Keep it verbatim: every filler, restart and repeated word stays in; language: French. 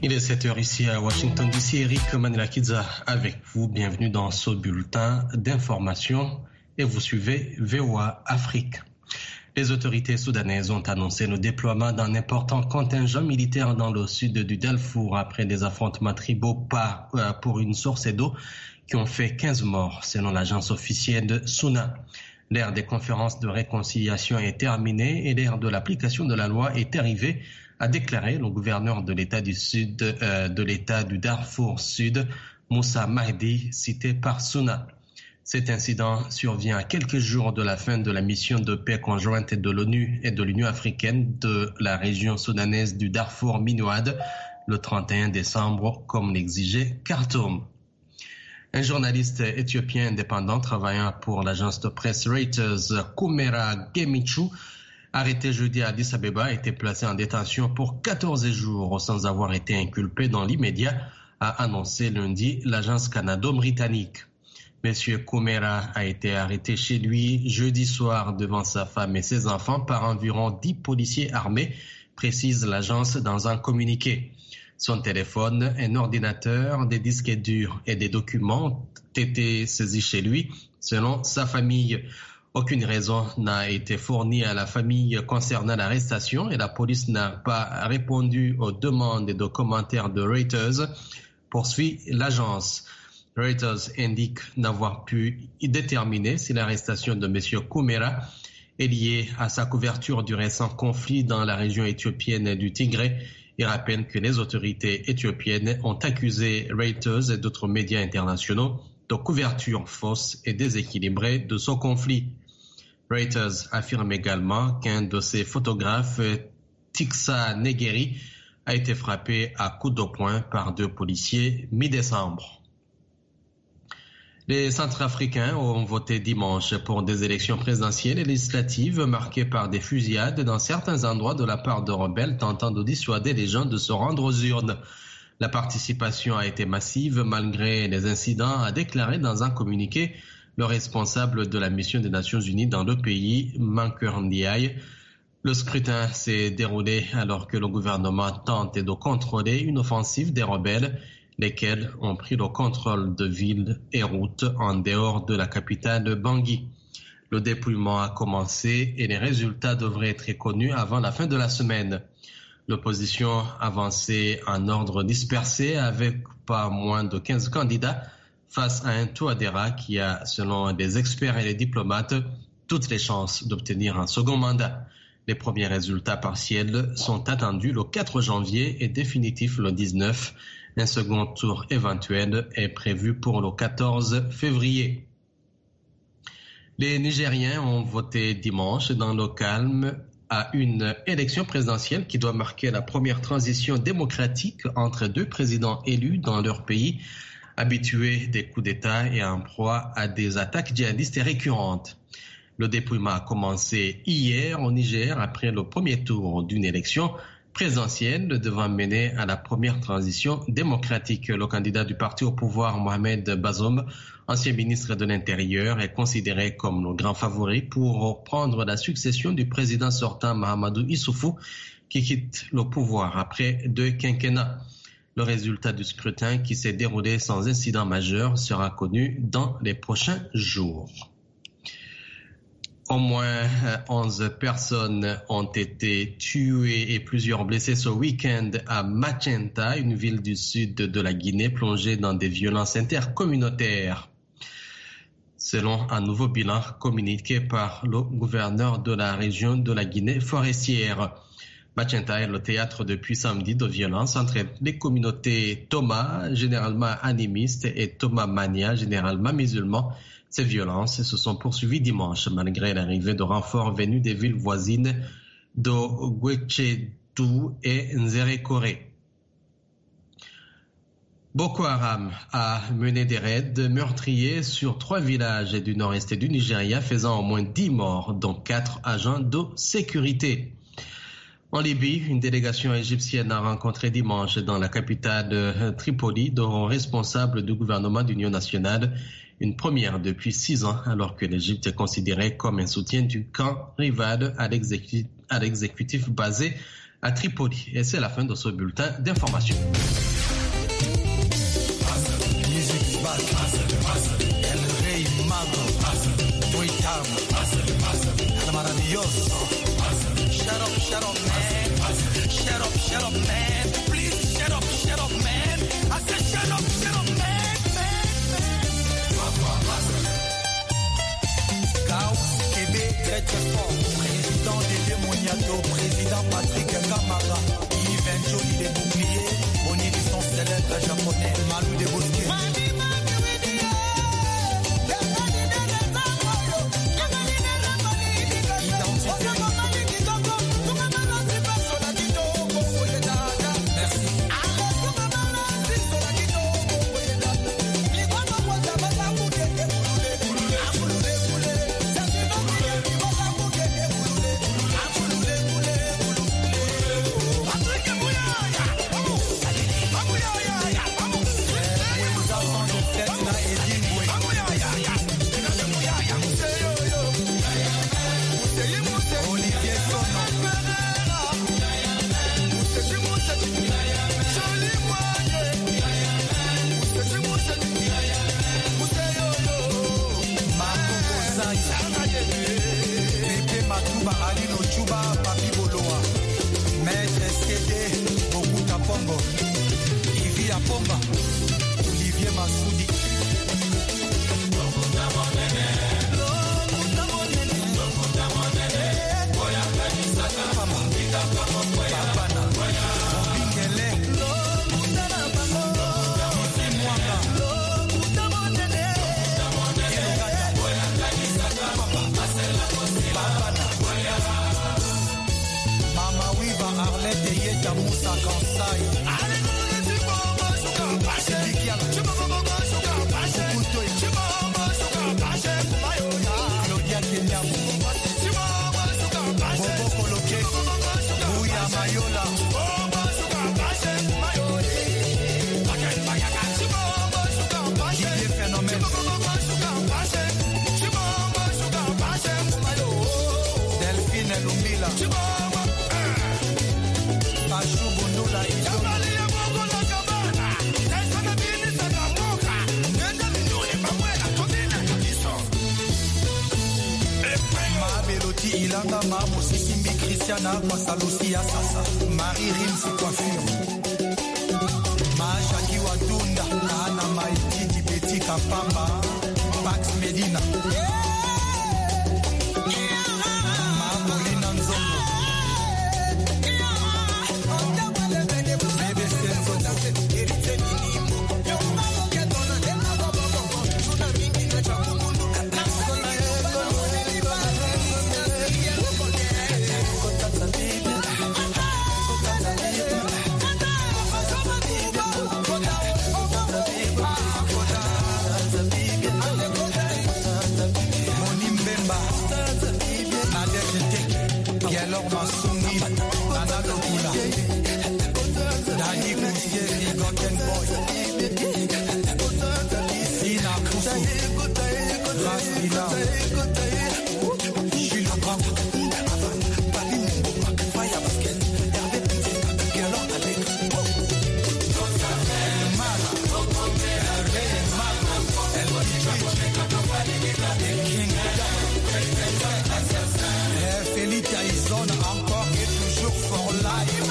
Il est sept heures ici à Washington D C. Eric Manilakidza avec vous. Bienvenue dans ce bulletin d'information et vous suivez V O A Afrique. Les autorités soudanaises ont annoncé le déploiement d'un important contingent militaire dans le sud du Darfour après des affrontements tribaux par, euh, pour une source d'eau qui ont fait quinze morts selon l'agence officielle de SUNA. L'ère des conférences de réconciliation est terminée et l'ère de l'application de la loi est arrivée, a déclaré le gouverneur de l'État du Sud, euh, de l'État du Darfour Sud, Moussa Mahdi, cité par SUNA. Cet incident survient à quelques jours de la fin de la mission de paix conjointe de l'ONU et de l'Union africaine de la région soudanaise du Darfour Minouad le trente et un décembre, comme l'exigeait Khartoum. Un journaliste éthiopien indépendant travaillant pour l'agence de presse Reuters, Kumera Gemichu, arrêté jeudi à Addis Abeba, a été placé en détention pour quatorze jours sans avoir été inculpé dans l'immédiat, a annoncé lundi l'agence canado-britannique. Monsieur Kumera a été arrêté chez lui jeudi soir devant sa femme et ses enfants par environ dix policiers armés, précise l'agence dans un communiqué. Son téléphone, un ordinateur, des disques durs et des documents ont été saisis chez lui, selon sa famille. Aucune raison n'a été fournie à la famille concernant l'arrestation et la police n'a pas répondu aux demandes et aux commentaires de Reuters, poursuit l'agence. Reuters indique n'avoir pu déterminer si l'arrestation de M. Kumera est liée à sa couverture du récent conflit dans la région éthiopienne du Tigré et rappelle que les autorités éthiopiennes ont accusé Reuters et d'autres médias internationaux de couverture fausse et déséquilibrée de ce conflit. Reuters affirme également qu'un de ses photographes, Tixa Negeri, a été frappé à coups de poing par deux policiers mi-décembre. Les Centrafricains ont voté dimanche pour des élections présidentielles et législatives marquées par des fusillades dans certains endroits de la part de rebelles tentant de dissuader les gens de se rendre aux urnes. La participation a été massive malgré les incidents, a déclaré dans un communiqué le responsable de la mission des Nations Unies dans le pays, Mankeur Ndiaye. Le scrutin s'est déroulé alors que le gouvernement tentait de contrôler une offensive des rebelles, lesquels ont pris le contrôle de villes et routes en dehors de la capitale Bangui. Le dépouillement a commencé et les résultats devraient être connus avant la fin de la semaine. L'opposition avançait en ordre dispersé avec pas moins de quinze candidats face à un Touadéra qui a, selon des experts et les diplomates, toutes les chances d'obtenir un second mandat. Les premiers résultats partiels sont attendus le quatre janvier et définitifs le dix-neuf. Un second tour éventuel est prévu pour le quatorze février. Les Nigériens ont voté dimanche dans le calme à une élection présidentielle qui doit marquer la première transition démocratique entre deux présidents élus dans leur pays, habitués des coups d'État et en proie à des attaques djihadistes récurrentes. Le dépouillement a commencé hier au Niger après le premier tour d'une élection présidentielle devant mener à la première transition démocratique. Le candidat du parti au pouvoir, Mohamed Bazoum, ancien ministre de l'Intérieur, est considéré comme le grand favori pour reprendre la succession du président sortant Mahamadou Issoufou, qui quitte le pouvoir après deux quinquennats. Le résultat du scrutin, qui s'est déroulé sans incident majeur, sera connu dans les prochains jours. Au moins onze personnes ont été tuées et plusieurs blessées ce week-end à Macenta, une ville du sud de la Guinée plongée dans des violences intercommunautaires. Selon un nouveau bilan communiqué par le gouverneur de la région de la Guinée forestière. Macenta est le théâtre depuis samedi de violences entre les communautés Toma, généralement animistes, et Toma Mania, généralement musulmans. Ces violences se sont poursuivies dimanche malgré l'arrivée de renforts venus des villes voisines de Guéchetou et Nzerekore. Boko Haram a mené des raids meurtriers sur trois villages du nord-est du Nigeria, faisant au moins dix morts, dont quatre agents de sécurité. En Libye, une délégation égyptienne a rencontré dimanche dans la capitale Tripoli de responsables du gouvernement d'union nationale, une première depuis six ans, alors que l'Égypte est considérée comme un soutien du camp rival à l'exécutif, à l'exécutif basé à Tripoli. Et c'est la fin de ce bulletin d'information. Président Dédé Moniato, président Patrick Kamara, Yves Njoli des boucliers, Boni du son célèbre japonais, Malou des Bosquets. Marie Rims coiffure Majaki Wadunda Ana Maititi Betty Kapamba Pax Medina Marolina Nzongo Bébé Senzo alors Massoumi, Nana Lokula, Dani Kousieri, Golden Boy, Sina Koussou, Rasmila, Jules Grand, Fire Basket, Hervé Petit, Galon Alec, El Mal, Hervé Mal, El King, Félix Tyson encore et toujours for life.